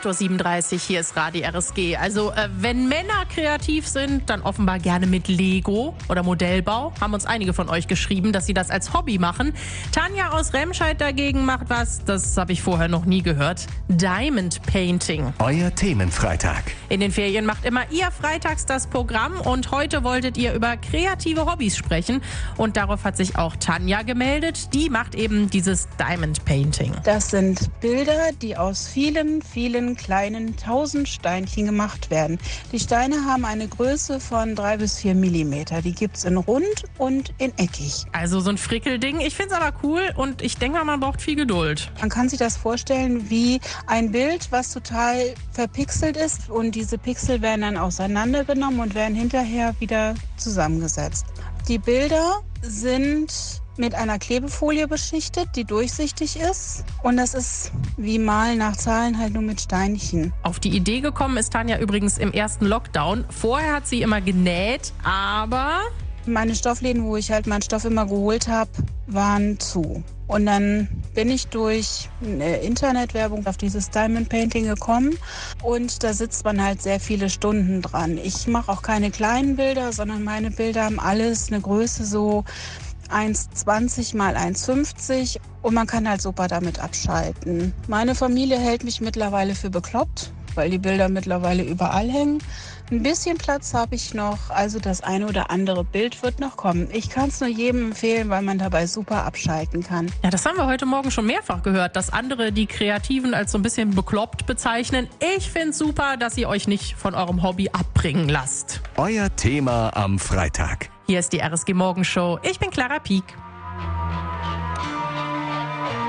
8.37 Uhr, hier ist Radio RSG. Also wenn Männer kreativ sind, dann offenbar gerne mit Lego oder Modellbau. Haben uns einige von euch geschrieben, dass sie das als Hobby machen. Tanja aus Remscheid dagegen macht was, das habe ich vorher noch nie gehört. Diamond Painting. Euer Themenfreitag. In den Ferien macht immer ihr freitags das Programm und heute wolltet ihr über kreative Hobbys sprechen. Und darauf hat sich auch Tanja gemeldet. Die macht eben dieses Diamond Painting. Das sind Bilder, die aus vielen, vielen kleinen 1000 Steinchen gemacht werden. Die Steine haben eine Größe von 3 bis 4 Millimeter. Die gibt es in rund und in eckig. Also so ein Frickelding. Ich finde es aber cool und ich denke mal, man braucht viel Geduld. Man kann sich das vorstellen wie ein Bild, was total verpixelt ist. Und diese Pixel werden dann auseinandergenommen und werden hinterher wieder zusammengesetzt. Die Bilder sind mit einer Klebefolie beschichtet, die durchsichtig ist. Und das ist wie Malen nach Zahlen, halt nur mit Steinchen. Auf die Idee gekommen ist Tanja übrigens im ersten Lockdown. Vorher hat sie immer genäht, aber Meine Stoffläden, wo ich halt meinen Stoff immer geholt habe, waren zu. Und dann bin ich durch eine Internetwerbung auf dieses Diamond Painting gekommen und da sitzt man halt sehr viele Stunden dran. Ich mache auch keine kleinen Bilder, sondern meine Bilder haben alles eine Größe so 1,20 mal 1,50 und man kann halt super damit abschalten. Meine Familie hält mich mittlerweile für bekloppt, weil die Bilder mittlerweile überall hängen. Ein bisschen Platz habe ich noch, also das eine oder andere Bild wird noch kommen. Ich kann es nur jedem empfehlen, weil man dabei super abschalten kann. ja, das haben wir heute Morgen schon mehrfach gehört, dass andere die Kreativen als so ein bisschen bekloppt bezeichnen. Ich finde es super, dass ihr euch nicht von eurem Hobby abbringen lasst. Euer Thema am Freitag. Hier ist die RSG Morgenshow. Ich bin Clara Pieck.